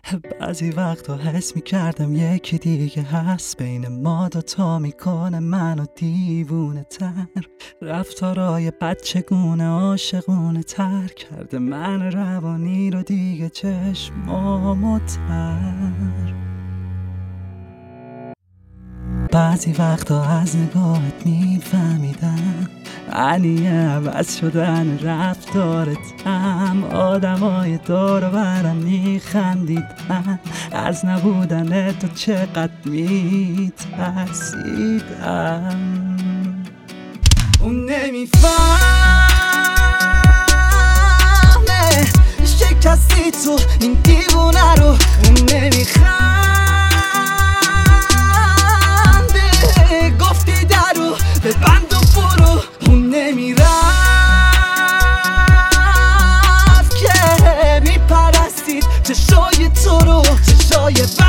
بعضی وقتا حس میکردم یکی دیگه هست بین ما دوتا، میکنه منو دیوونه تر. رفتارای بچگونه عاشقونه تر کرده من روانی رو دیگه چشمامو تر. بعضی وقتا از نگاهت میفهمیدم معنی عوض شدن رفتارتم. آدمای دور و برم میخندیدن از نبودن تو چقدر میترسیدم. اون نمیفهمه شکستی تو این دیوونه رو، اون نمیخنده گفتی درو ببند و برو. اون نمیرفت که میپرستید چشای تو رو، چشای بسته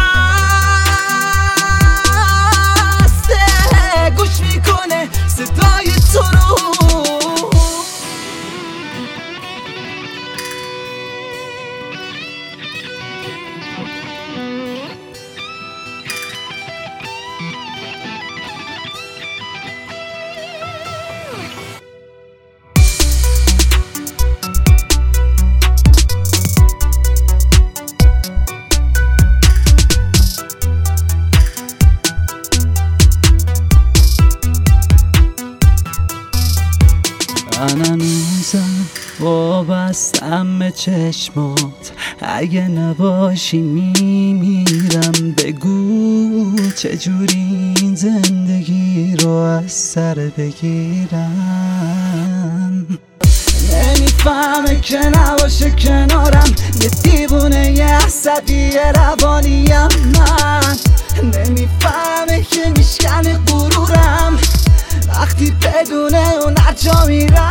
گوش میکنه صدای تو رو. من هنوزم وابستم به چشمات، اگه نباشی میمیرم. بگو چجوری این زندگی رو از سر بگیرم. نمیفهمه که نباشه کنارم یه دیوونه یه عصبی روانیم. من نمیفهمه که میشکنه غرورم وقتی بدون اون هرجا میرم.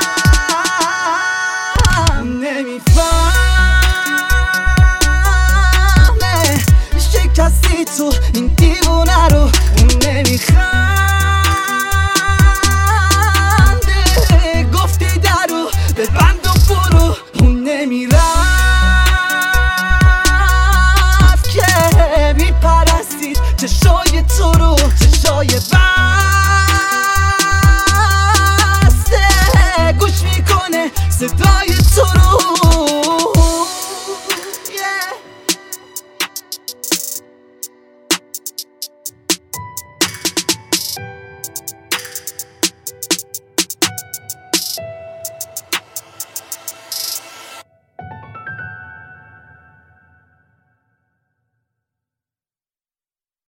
نمیفهمه شکستی تو این دیوونه رو، اون نمیخنده گفتی درو ببند و برو. اون نمیرفت که میپرستید چشای تو رو، چشای صدای